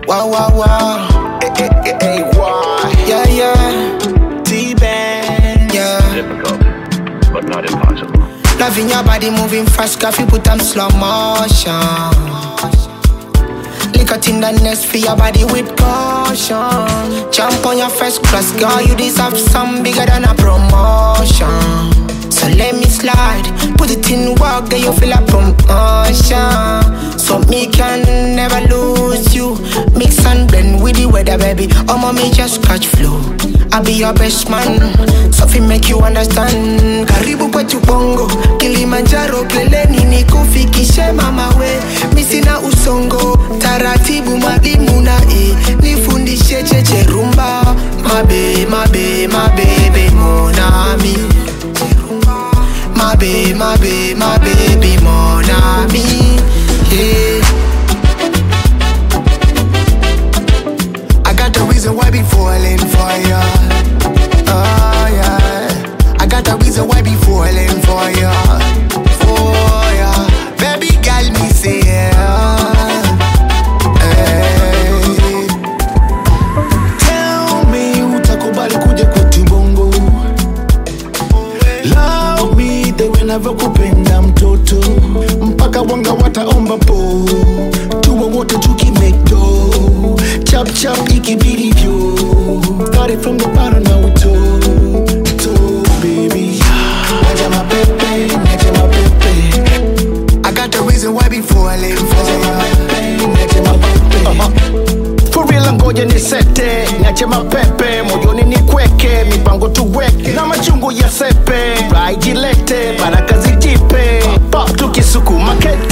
Wow, wow, wow. Hey, why? Yeah, yeah. T-Band. Yeah. Difficult, but not impossible. Loving your body moving fast, coffee put on slow motion. Lick out in the nest for your body with caution. Jump on your first class, girl, you deserve some bigger than a promotion. So let me slide, put it in work, then you feel a promotion. So me can never lose you. Mix and blend with the weather, baby. Oh, mommy, just catch flow. I'll be your best man, so fi make you understand. Karibu kwetu bongo, Kilimanjaro keleni nikufikishe mama we. Misina usongo, taratibu madimu na nifundishe cheche rumba. Mabe, mabe, mabe, monami. Mabe, mabe, mabe, monami. Yeah. I got the reason why be falling for ya. Oh yeah. I got the reason why be falling for ya. For ya. Baby girl, me say yeah. Hey. Tell me utakubali kuja kwetu bongo. Love me the way navyokupenda mtoto. Mpaka wanga wataomba po. Tuwe wote tukimekdo. Chop chop ikibidi vyo. Started from the bottom now we to baby. Naja mapepe, naja mapepe. I got the reason why be falling for ya. Naja mapepe. For real ngoja nisete, niache mapepe, moyoni nikweke, mipango tuweke, na machungu ya sepe, ride ilete, baraka zijipe, pop tukisukuma kete.